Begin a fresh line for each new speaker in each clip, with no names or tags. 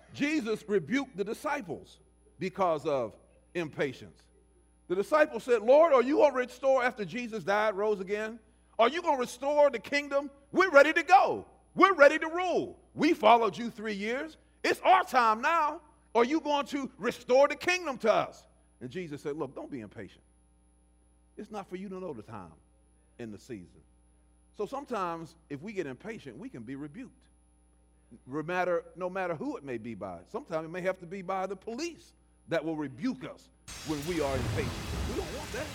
Jesus rebuked the disciples because of impatience. The disciples said, Lord, are you going to restore after Jesus died, rose again? Are you going to restore the kingdom? We're ready to go. We're ready to rule. We followed you 3 years. It's our time now. Are you going to restore the kingdom to us? And Jesus said, look, don't be impatient. It's not for you to know the time in the season. So sometimes if we get impatient, we can be rebuked. No matter who it may be by. Sometimes it may have to be by the police that will rebuke us when we are impatient. We don't want that.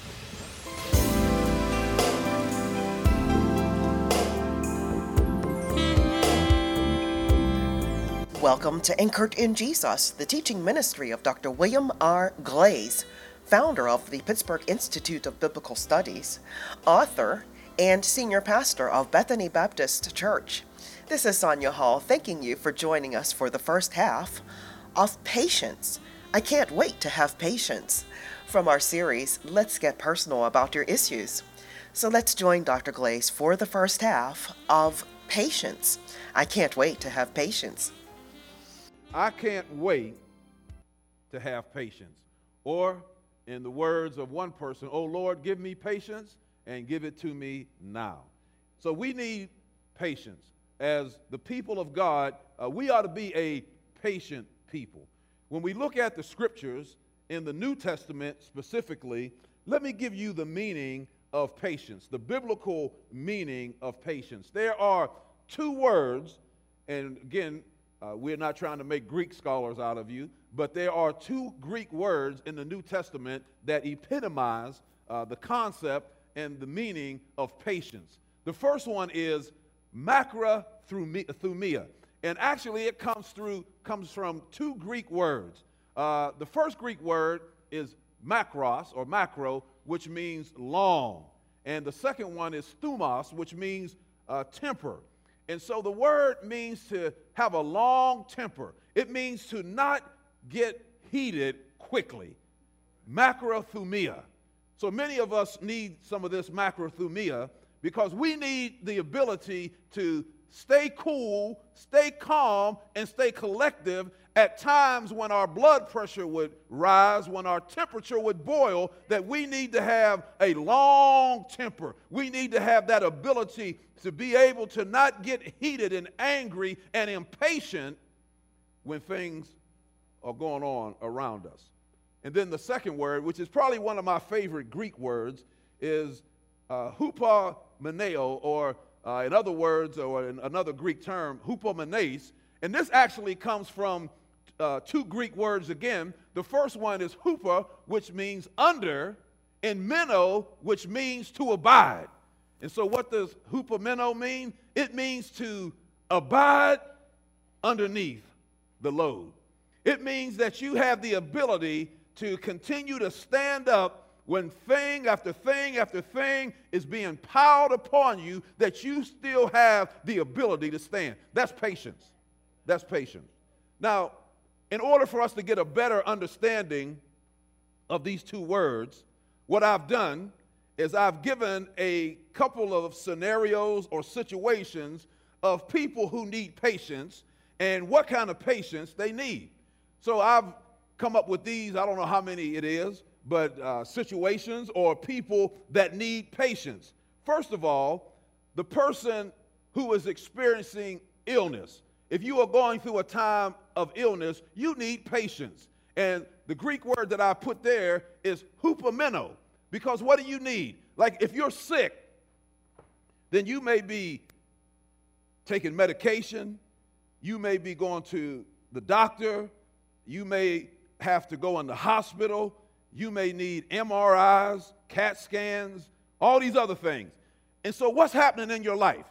Welcome to Anchored in Jesus, the teaching ministry of Dr. William R. Glaze, founder of the Pittsburgh Institute of Biblical Studies, author, and senior pastor of Bethany Baptist Church. This is Sonia Hall thanking you for joining us for the first half of Patience. I can't wait to have patience from our series, Let's Get Personal About Your Issues. So let's join Dr. Glaze for the first half of Patience. I can't wait to have patience.
I can't wait to have patience. Or, in the words of one person, oh Lord, give me patience and give it to me now. So we need patience. As the people of God, we ought to be a patient people. When we look at the scriptures in the New Testament specifically, let me give you the meaning of patience, the biblical meaning of patience. There are two words, and again, we're not trying to make Greek scholars out of you, but there are two Greek words in the New Testament that epitomize the concept and the meaning of patience. The first one is macrothumia, and actually it comes from two Greek words. The first Greek word is makros or macro, which means long, and the second one is thumos, which means temper. And so the word means to have a long temper. It means to not get heated quickly. Macrothumia. So many of us need some of this macrothumia because we need the ability to stay cool, stay calm, and stay collective at times when our blood pressure would rise, when our temperature would boil, that we need to have a long temper. We need to have that ability to be able to not get heated and angry and impatient when things are going on around us. And then the second word, which is probably one of my favorite Greek words, is hupomene, or in other words, or in another Greek term, hupomenes. And this actually comes from two Greek words again. The first one is hupa, which means under, and meno, which means to abide. And so what does hupomeno mean? It means to abide underneath the load. It means that you have the ability to continue to stand up when thing after thing after thing is being piled upon you, that you still have the ability to stand. That's patience. That's patience. Now, in order for us to get a better understanding of these two words, what I've done is I've given a couple of scenarios or situations of people who need patience and what kind of patience they need. So I've come up with these, I don't know how many it is, but situations or people that need patience. First of all, the person who is experiencing illness. If you are going through a time of illness, you need patience. And the Greek word that I put there is hupomeno, because what do you need? Like if you're sick, then you may be taking medication, you may be going to the doctor, you may have to go in the hospital, you may need MRIs, CAT scans, all these other things. And so what's happening in your life?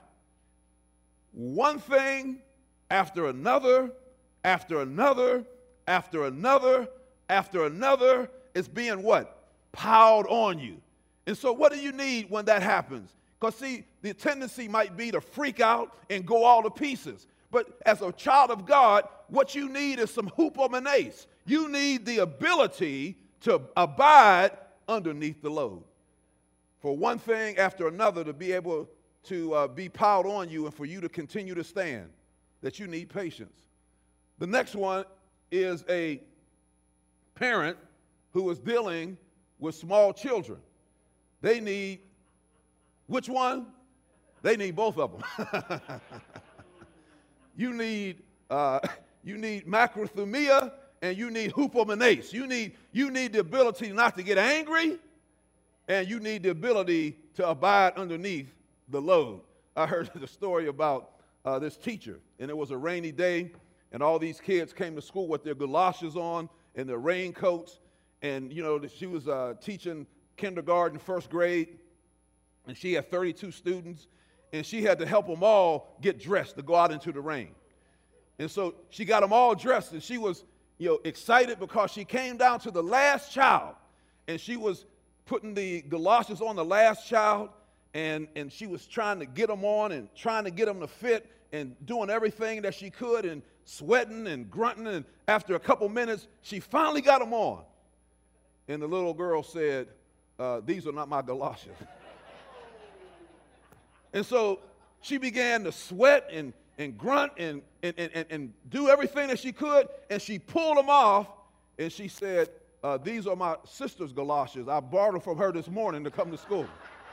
One thing after another, after another, after another, after another is being what? Piled on you. And so what do you need when that happens? Because see, the tendency might be to freak out and go all to pieces. But as a child of God, what you need is some hupomenes. You need the ability to abide underneath the load. For one thing after another to be able to be piled on you and for you to continue to stand, that you need patience. The next one is a parent who is dealing with small children. They need, which one? They need both of them. You need macrothumia and you need hupomone. You need the ability not to get angry, and you need the ability to abide underneath the load. I heard the story about this teacher, and it was a rainy day, and all these kids came to school with their galoshes on and their raincoats, and she was teaching kindergarten, first grade, and she had 32 students, and she had to help them all get dressed to go out into the rain. And so she got them all dressed, and she was excited because she came down to the last child, and she was putting the galoshes on the last child, and she was trying to get them on and trying to get them to fit and doing everything that she could and sweating and grunting, and after a couple minutes, she finally got them on. And the little girl said, these are not my galoshes. And so she began to sweat and grunt and do everything that she could, and she pulled them off, and she said, these are my sister's galoshes. I borrowed them from her this morning to come to school.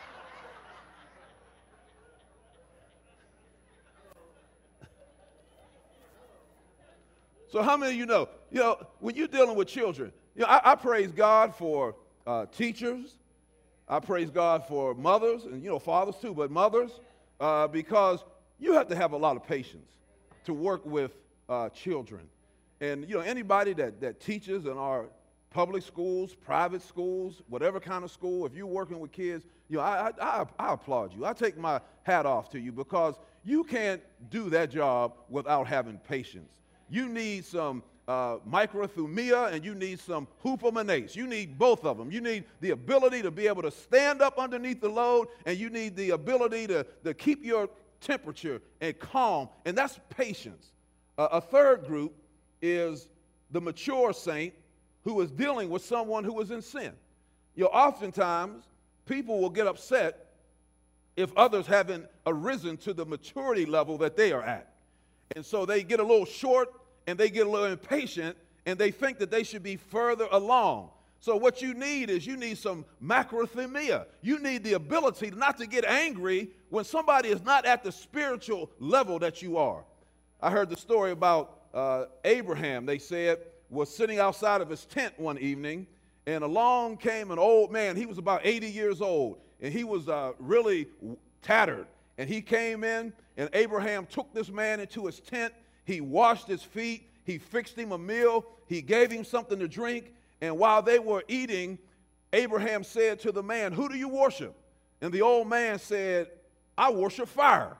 So how many of you know, when you're dealing with children, I praise God for teachers. I praise God for mothers, and fathers too, but mothers, because you have to have a lot of patience to work with children. And anybody that teaches in our public schools, private schools, whatever kind of school, if you're working with kids, I applaud you. I take my hat off to you, because you can't do that job without having patience. You need some microthumia, and you need some hupomone. You need both of them. You need the ability to be able to stand up underneath the load, and you need the ability to keep your temperature and calm, and that's patience. A third group is the mature saint who is dealing with someone who is in sin. Oftentimes, people will get upset if others haven't arisen to the maturity level that they are at. And so they get a little short, and they get a little impatient, and they think that they should be further along. So what you need is some macrothumia. You need the ability not to get angry when somebody is not at the spiritual level that you are. I heard the story about Abraham. They said was sitting outside of his tent one evening, and along came an old man. He was about 80 years old, and he was really tattered. And he came in, and Abraham took this man into his tent. He washed his feet. He fixed him a meal. He gave him something to drink. And while they were eating, Abraham said to the man, "Who do you worship?" And the old man said, "I worship fire."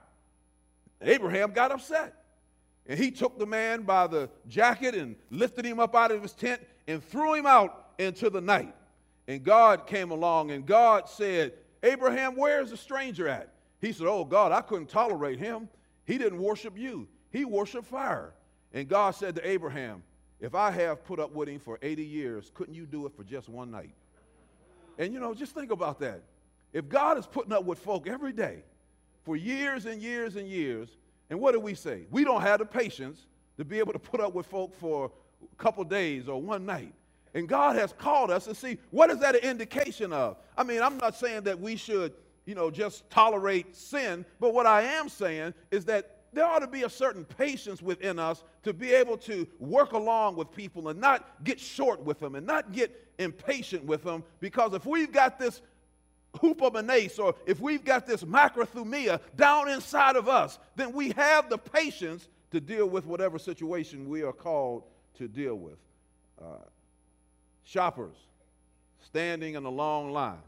Abraham got upset. And he took the man by the jacket and lifted him up out of his tent and threw him out into the night. And God came along, and God said, "Abraham, where's the stranger at?" He said, "Oh, God, I couldn't tolerate him. He didn't worship you. He worshiped fire." And God said to Abraham, "If I have put up with him for 80 years, couldn't you do it for just one night?" And just think about that. If God is putting up with folk every day for years and years and years, and what do we say? We don't have the patience to be able to put up with folk for a couple days or one night. And God has called us to see, what is that an indication of? I mean, I'm not saying that we should, just tolerate sin, but what I am saying is that there ought to be a certain patience within us to be able to work along with people and not get short with them and not get impatient with them, because if we've got this hupomone, or if we've got this macrothumia down inside of us, then we have the patience to deal with whatever situation we are called to deal with. Shoppers standing in a long line.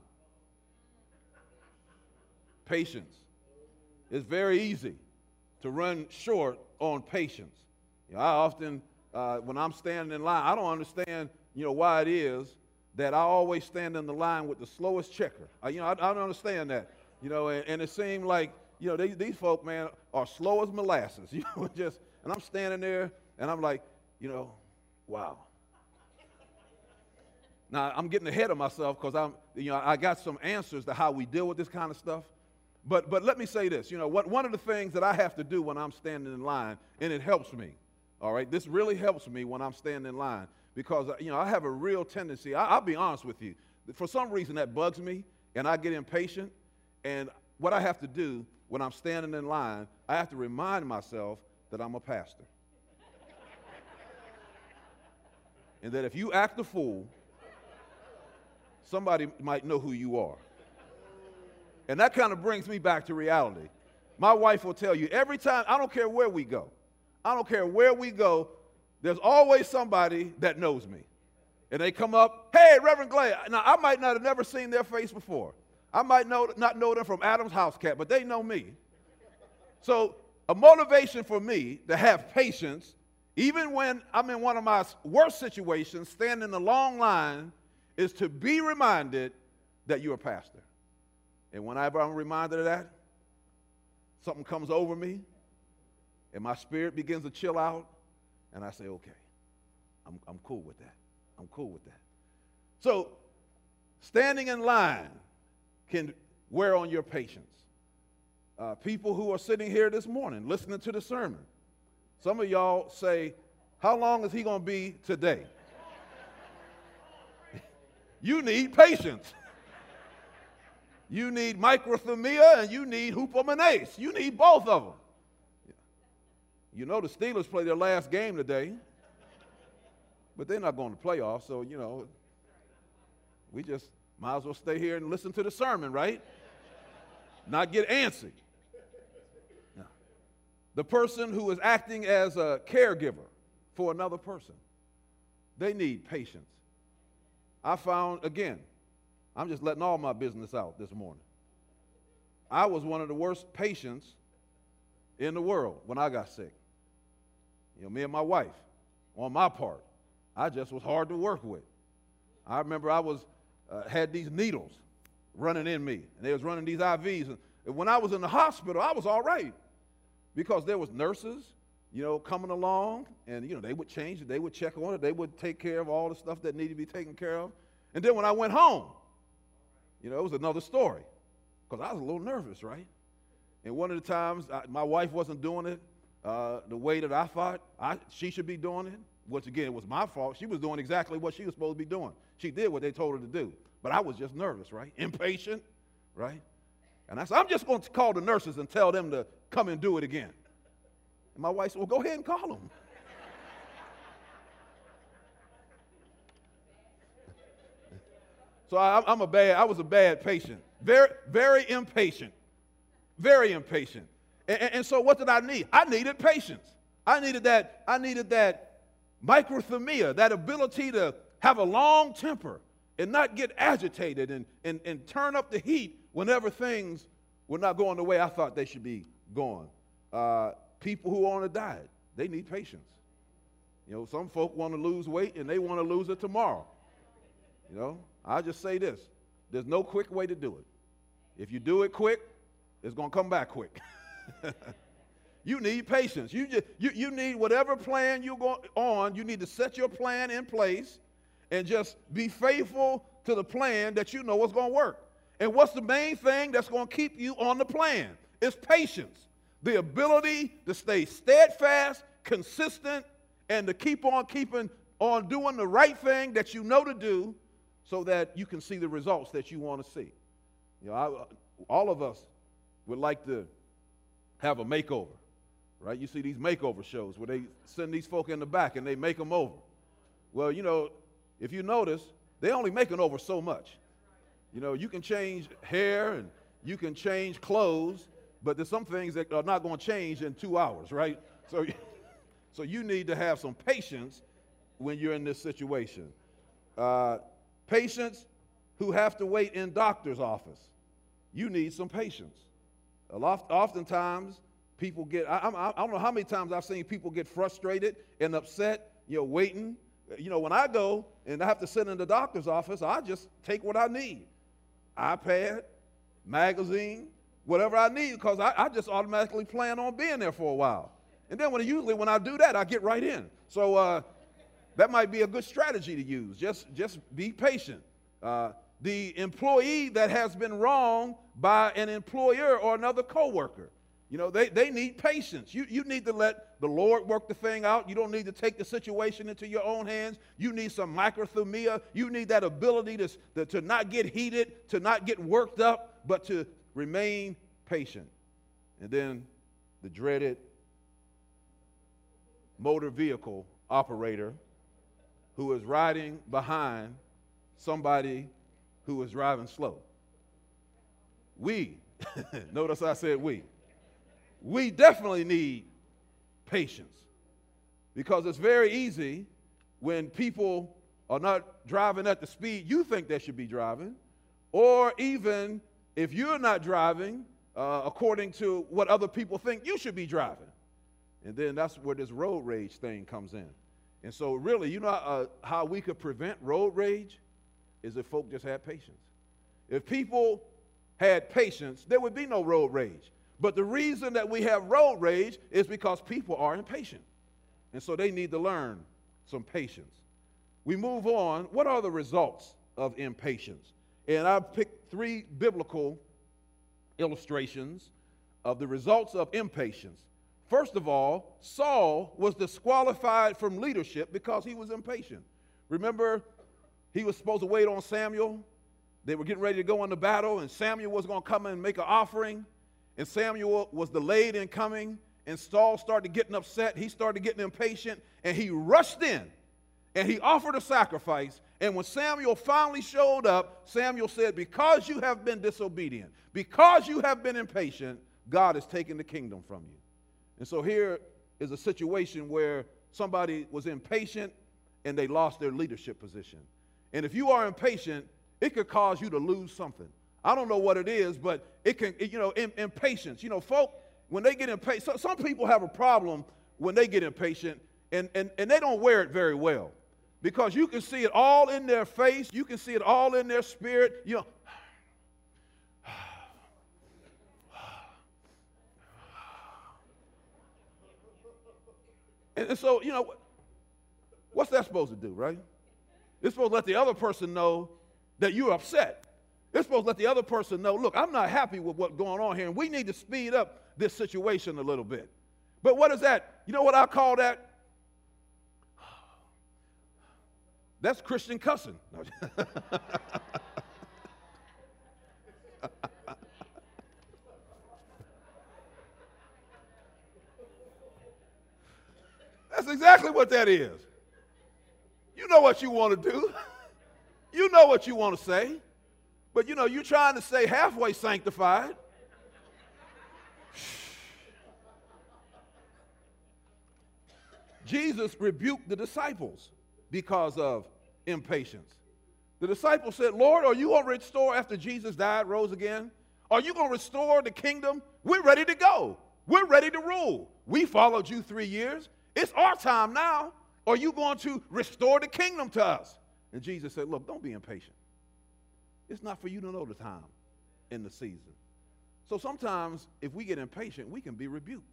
Patience. It's very easy to run short on patience. I often, when I'm standing in line, I don't understand, why it is that I always stand in the line with the slowest checker. I don't understand that, and it seemed like, these folk, man, are slow as molasses, and I'm standing there, and I'm like, wow. Now, I'm getting ahead of myself because I got some answers to how we deal with this kind of stuff. But let me say this, one of the things that I have to do when I'm standing in line, and it helps me, All right, this really helps me when I'm standing in line because, I have a real tendency. I'll be honest with you. For some reason, that bugs me, and I get impatient. And what I have to do when I'm standing in line, I have to remind myself that I'm a pastor. And that if you act a fool, somebody might know who you are. And that kind of brings me back to reality. My wife will tell you every time, I don't care where we go. I don't care where we go, there's always somebody that knows me. And they come up, hey, Reverend Glay. Now, I might not have never seen their face before. I might not know them from Adam's House Cat, but they know me. So a motivation for me to have patience, even when I'm in one of my worst situations, standing in a long line, is to be reminded that you're a pastor. And whenever I'm reminded of that, something comes over me, and my spirit begins to chill out, and I say, okay, I'm cool with that. I'm cool with that. So standing in line can wear on your patience. People who are sitting here this morning listening to the sermon, some of y'all say, how long is he going to be today? You need patience. You need microthumia and you need hupomone. You need both of them. You know the Steelers play their last game today, but they're not going to playoffs, so, we just might as well stay here and listen to the sermon, right? Not get antsy. No. The person who is acting as a caregiver for another person, they need patience. I found, again, I'm just letting all my business out this morning. I was one of the worst patients in the world when I got sick. Me and my wife, on my part, I just was hard to work with. I remember I had these needles running in me, and they was running these IVs. And when I was in the hospital, I was all right because there was nurses, coming along, and, they would change it. They would check on it. They would take care of all the stuff that needed to be taken care of. And then when I went home, it was another story because I was a little nervous, right? And one of the times, my wife wasn't doing it the way that I thought she should be doing it, which, again, it was my fault. She was doing exactly what she was supposed to be doing. She did what they told her to do. But I was just nervous, right? Impatient, right? And I said, I'm just going to call the nurses and tell them to come and do it again. And my wife said, well, go ahead and call them. So I was a bad patient. Very, very impatient. Very impatient. And so what did I need? I needed patience. I needed that microthumia, that ability to have a long temper and not get agitated and turn up the heat whenever things were not going the way I thought they should be going. People who are on a diet, they need patience. Some folk want to lose weight and they want to lose it tomorrow. I just say this. There's no quick way to do it. If you do it quick, it's going to come back quick. You need patience. You need whatever plan you're going on, you need to set your plan in place and just be faithful to the plan that you know is going to work. And what's the main thing that's going to keep you on the plan? It's patience. The ability to stay steadfast, consistent, and to keep on keeping on doing the right thing that you know to do so that you can see the results that you want to see. All of us would like to have a makeover, right? You see these makeover shows where they send these folk in the back and they make them over. Well, if you notice, they only making over so much. You can change hair and you can change clothes, but there's some things that are not going to change in 2 hours, right? So you need to have some patience when you're in this situation. Patients who have to wait in doctor's office, you need some patience. Oftentimes, people get, I don't know how many times I've seen people get frustrated and upset, waiting. When I go and I have to sit in the doctor's office, I just take what I need. iPad, magazine, whatever I need, because I just automatically plan on being there for a while. And then when I do that, I get right in. So that might be a good strategy to use. Just be patient. The employee that has been wronged by an employer or another coworker, You know, they need patience. You need to let the Lord work the thing out. You don't need to take the situation into your own hands. You need some microthumia. You need that ability to not get heated, to not get worked up, but to remain patient. And then the dreaded motor vehicle operator who is riding behind somebody who is driving slow. We, notice I said we definitely need patience, because it's very easy when people are not driving at the speed you think they should be driving, or even if you're not driving according to what other people think you should be driving. And then that's where this road rage thing comes in. And so really, you know how we could prevent road rage is if folk just had patience. If people had patience, there would be no road rage. But the reason that we have road rage is because people are impatient. And so they need to learn some patience. We move on. What are the results of impatience? And I've picked 3 biblical illustrations of the results of impatience. First of all, Saul was disqualified from leadership because he was impatient. Remember, he was supposed to wait on Samuel. They were getting ready to go into battle, and Samuel was going to come and make an offering. And Samuel was delayed in coming, and Saul started getting upset. He started getting impatient, and he rushed in, and he offered a sacrifice. And when Samuel finally showed up, Samuel said, because you have been disobedient, because you have been impatient, God has taken the kingdom from you. And so here is a situation where somebody was impatient, and they lost their leadership position. And if you are impatient, it could cause you to lose something. I don't know what it is, but it can, impatience. You know, folk, when they get impatient, some people have a problem when they get impatient, and they don't wear it very well, because you can see it all in their face. You can see it all in their spirit. You know, and so, you know, what's that supposed to do, right? It's supposed to let the other person know that you're upset. It's supposed to let the other person know, look, I'm not happy with what's going on here, and we need to speed up this situation a little bit. But what is that? You know what I call that? That's Christian cussing. That's exactly what that is. You know what you want to do. You know what you want to say. But, you know, you're trying to say halfway sanctified. Jesus rebuked the disciples because of impatience. The disciples said, Lord, are you going to restore after Jesus died, rose again? Are you going to restore the kingdom? We're ready to go. We're ready to rule. We followed you 3 years. It's our time now. Are you going to restore the kingdom to us? And Jesus said, look, don't be impatient. It's not for you to know the time in the season. So sometimes if we get impatient, we can be rebuked.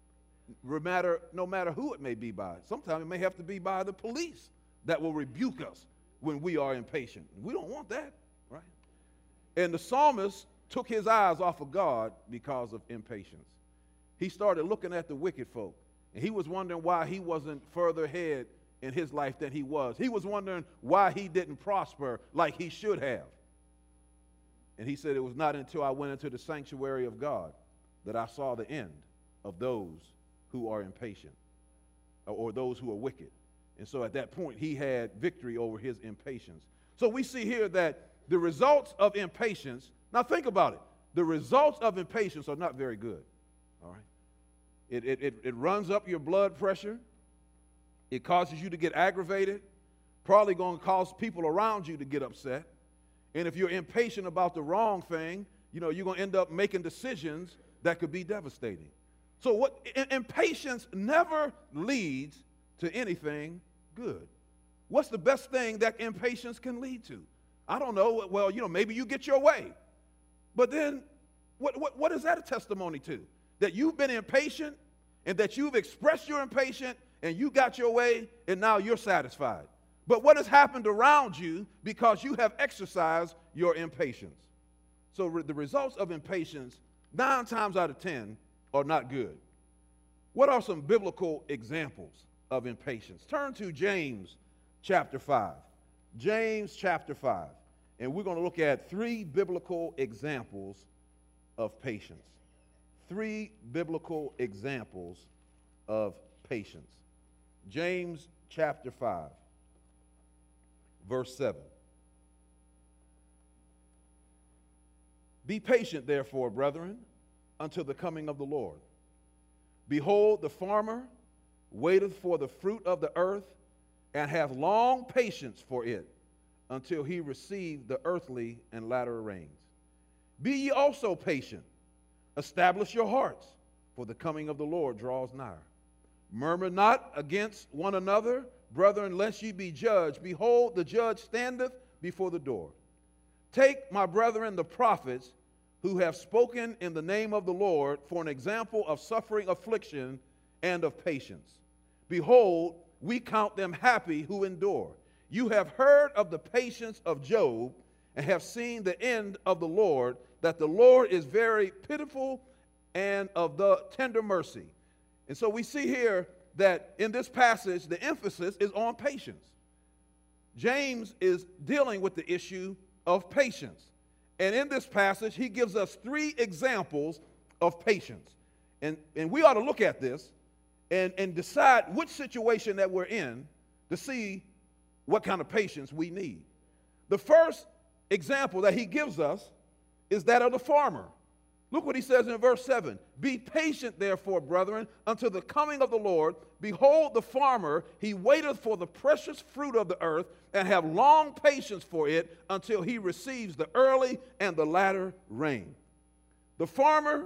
No matter who it may be by. Sometimes it may have to be by the police that will rebuke us when we are impatient. We don't want that, right? And the psalmist took his eyes off of God because of impatience. He started looking at the wicked folk, and he was wondering why he wasn't further ahead in his life than he was. He was wondering why he didn't prosper like he should have. And he said, it was not until I went into the sanctuary of God that I saw the end of those who are impatient or those who are wicked. And so at that point, he had victory over his impatience. So we see here that the results of impatience, now think about it, the results of impatience are not very good, all right? It runs up your blood pressure. It causes you to get aggravated, probably going to cause people around you to get upset. And if you're impatient about the wrong thing, you know, you're going to end up making decisions that could be devastating. So impatience never leads to anything good. What's the best thing that impatience can lead to? I don't know. Well, you know, maybe you get your way. But then what is that a testimony to? That you've been impatient and that you've expressed your impatience and you got your way and now you're satisfied. But what has happened around you because you have exercised your impatience? So the results of impatience, 9 times out of 10, or not good. What are some biblical examples of impatience? Turn to James chapter 5. James chapter 5. And we're going to look at 3 biblical examples of patience. 3 biblical examples of patience. James chapter 5, verse 7. Be patient, therefore, brethren, until the coming of the Lord. Behold, the farmer waiteth for the fruit of the earth, and hath long patience for it, until he receive the earthly and latter rains. Be ye also patient. Establish your hearts, for the coming of the Lord draws nigh. Murmur not against one another, brethren, lest ye be judged. Behold, the judge standeth before the door. Take, my brethren, the prophets, who have spoken in the name of the Lord, for an example of suffering, affliction, and of patience. Behold, we count them happy who endure. You have heard of the patience of Job, and have seen the end of the Lord, that the Lord is very pitiful and of the tender mercy. And so we see here that in this passage, the emphasis is on patience. James is dealing with the issue of patience. And in this passage, he gives us 3 examples of patience. And we ought to look at this and decide which situation that we're in to see what kind of patience we need. The first example that he gives us is that of the farmer. Look what he says in verse 7. Be patient, therefore, brethren, until the coming of the Lord. Behold, the farmer, he waiteth for the precious fruit of the earth, and have long patience for it, until he receives the early and the latter rain. The farmer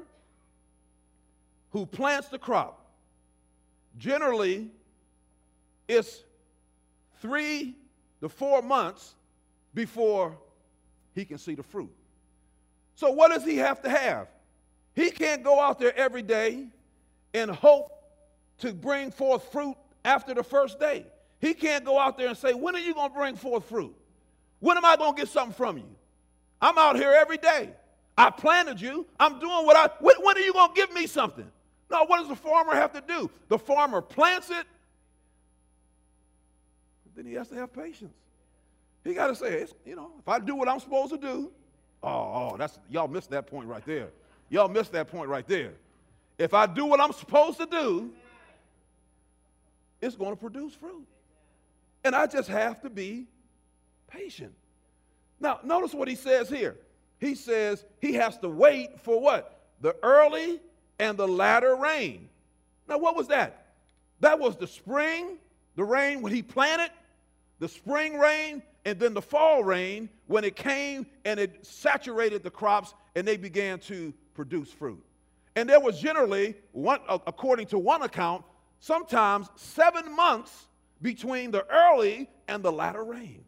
who plants the crop, generally, it's 3 to 4 months before he can see the fruit. So what does he have to have? He can't go out there every day and hope to bring forth fruit after the first day. He can't go out there and say, when are you going to bring forth fruit? When am I going to get something from you? I'm out here every day. I planted you. I'm doing when are you going to give me something? No, what does the farmer have to do? The farmer plants it. Then he has to have patience. He got to say, if I do what I'm supposed to do, y'all missed that point right there. Y'all missed that point right there. If I do what I'm supposed to do, it's going to produce fruit. And I just have to be patient. Now, notice what he says here. He says he has to wait for what? The early and the latter rain. Now, what was that? That was the spring, the rain when he planted, the spring rain, and then the fall rain when it came and it saturated the crops and they began to produce fruit. And there was generally, according to one account, sometimes 7 months between the early and the latter rain.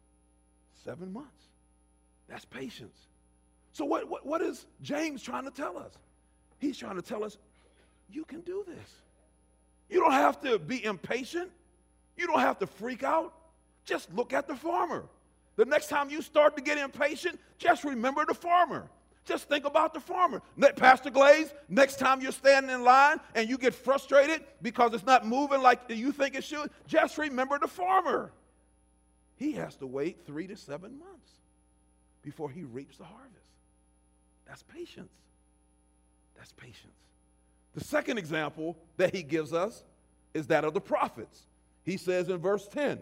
7 months. That's patience. So what is James trying to tell us? He's trying to tell us, you can do this. You don't have to be impatient. You don't have to freak out. Just look at the farmer. The next time you start to get impatient, just remember the farmer. Just think about the farmer. Pastor Glaze, next time you're standing in line and you get frustrated because it's not moving like you think it should, just remember the farmer. He has to wait 3 to 7 months before he reaps the harvest. That's patience. That's patience. The second example that he gives us is that of the prophets. He says in verse 10,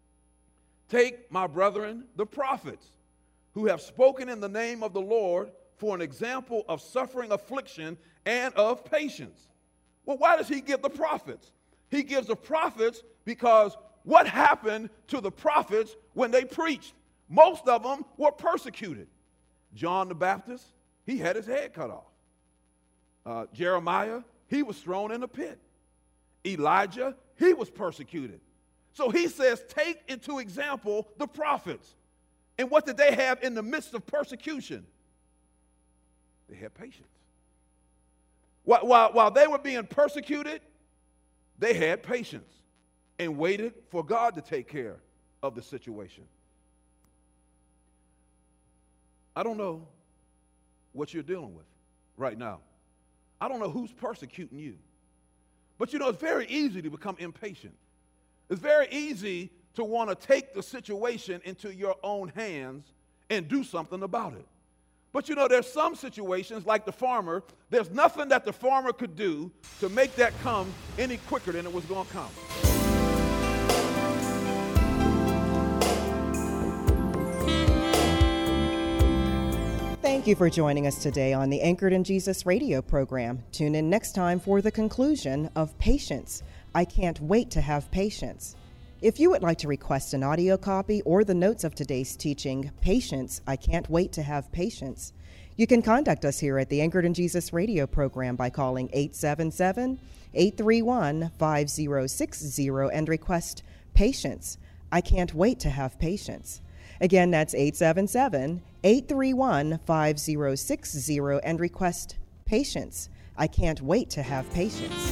take, my brethren, the prophets, who have spoken in the name of the Lord, for an example of suffering, affliction, and of patience. Well, why does he give the prophets? He gives the prophets because what happened to the prophets when they preached? Most of them were persecuted. John the Baptist, he had his head cut off. Jeremiah, he was thrown in a pit. Elijah, he was persecuted. So he says, take into example the prophets. And what did they have in the midst of persecution? They had patience. While they were being persecuted, they had patience and waited for God to take care of the situation. I don't know what you're dealing with right now. I don't know who's persecuting you. But you know, it's very easy to become impatient. It's very easy to want to take the situation into your own hands and do something about it. But you know, there's some situations like the farmer, there's nothing that the farmer could do to make that come any quicker than it was going to come.
Thank you for joining us today on the Anchored in Jesus radio program. Tune in next time for the conclusion of Patience. I can't wait to have patience. If you would like to request an audio copy or the notes of today's teaching, Patience, I can't wait to have patience, you can contact us here at the Anchored in Jesus radio program by calling 877-831-5060 and request Patience. I can't wait to have patience. Again, that's 877-831-5060 and request Patience. I can't wait to have patience.